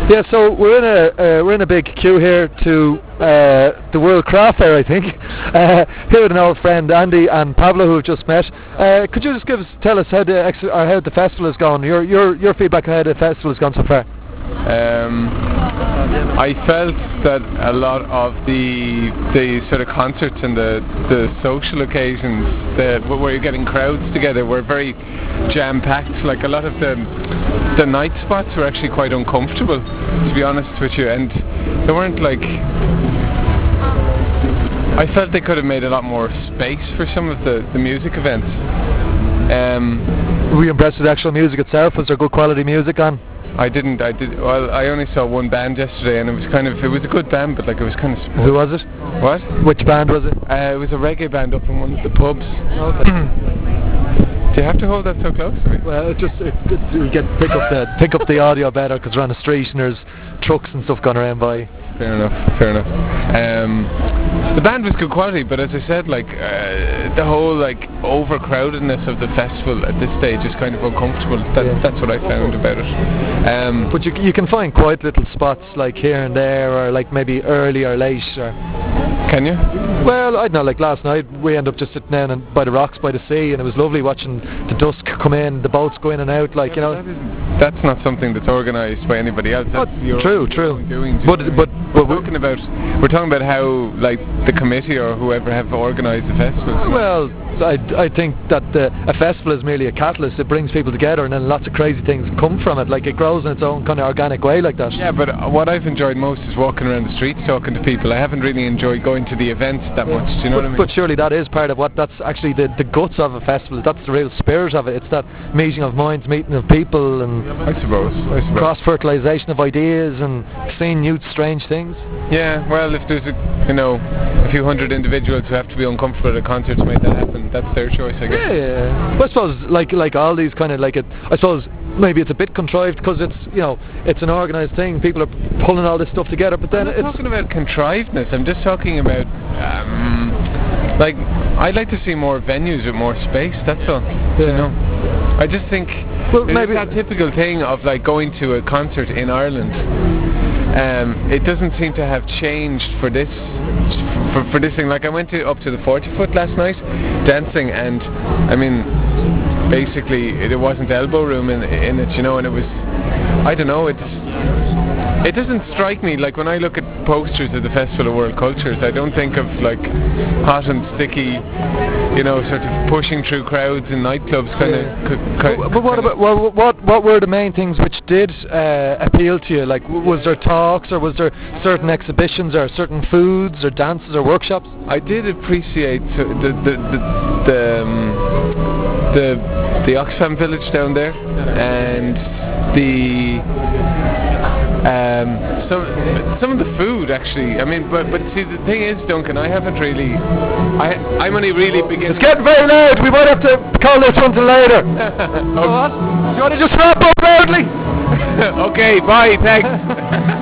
Yeah, so we're in a big queue here to the World Craft Fair, I think. Here with an old friend, Andy and Pablo, who have just met. Could you just tell us how the festival has gone? Your feedback on how the festival has gone so far. I felt that a lot of the sort of concerts and the social occasions where you're getting crowds together were very jam-packed. Like a lot of the night spots were actually quite uncomfortable, to be honest with you, and they weren't like. I felt they could have made a lot more space for some of the music events. Were you impressed with the actual music itself? Was there good quality music on? I did. Well, I only saw one band yesterday, and it was a good band, but like it was kind of. Who was it? What? Which band was it? It was a reggae band up in one of the pubs. Do you have to hold that so close to me? Well, we get pick up the audio better because we're on the street and there's trucks and stuff going around by. Fair enough. The band was good quality, but as I said, like the whole like overcrowdedness of the festival at this stage is kind of uncomfortable. That's what I found about it. But you can find quite little spots like here and there, or like maybe early or late. Can you? Well, I don't know, like last night we ended up just sitting down by the rocks by the sea, and it was lovely watching the dusk come in, the boats go in and out, like, you know. That's not something that's organised by anybody else. That's true. We're talking about how like the committee or whoever have organised the festival. Well, I think that a festival is merely a catalyst. It brings people together, and then lots of crazy things come from it. Like it grows in its own kind of organic way, like that. Yeah, but what I've enjoyed most is walking around the streets talking to people. I haven't really enjoyed going to the events that much. Do you know what I mean? But surely that is part of that's actually the guts of a festival. That's the real spirit of it. It's that meeting of minds, meeting of people, and I suppose. cross-fertilisation of ideas and seeing new strange things. Yeah, well, if there's a few hundred individuals who have to be uncomfortable at a concert to make that happen, that's their choice, I guess. Yeah. Well, I suppose like all these kind of I suppose maybe it's a bit contrived because it's an organised thing. People are pulling all this stuff together, but then I'm not talking about contrivedness. I'm just talking about like I'd like to see more venues with more space. That's all. Yeah. You know, I just think maybe that typical thing of like going to a concert in Ireland. It doesn't seem to have changed for this thing. Like I went up to the 40 foot last night dancing, and I mean basically there wasn't elbow room in it, you know, and it was, I don't know, it doesn't strike me like when I look at posters of the Festival of World Cultures, I don't think of like hot and sticky, you know, sort of pushing through crowds in nightclubs But what were the main things which did appeal to you? Like, was there talks, or was there certain exhibitions, or certain foods, or dances, or workshops? I did appreciate the Oxfam village down there, and some of the food actually. I mean, but see, the thing is, Duncan, I'm only really beginning. It's getting very loud. We might have to call this one to later. What? You want to just wrap up loudly? Okay, bye. Thanks.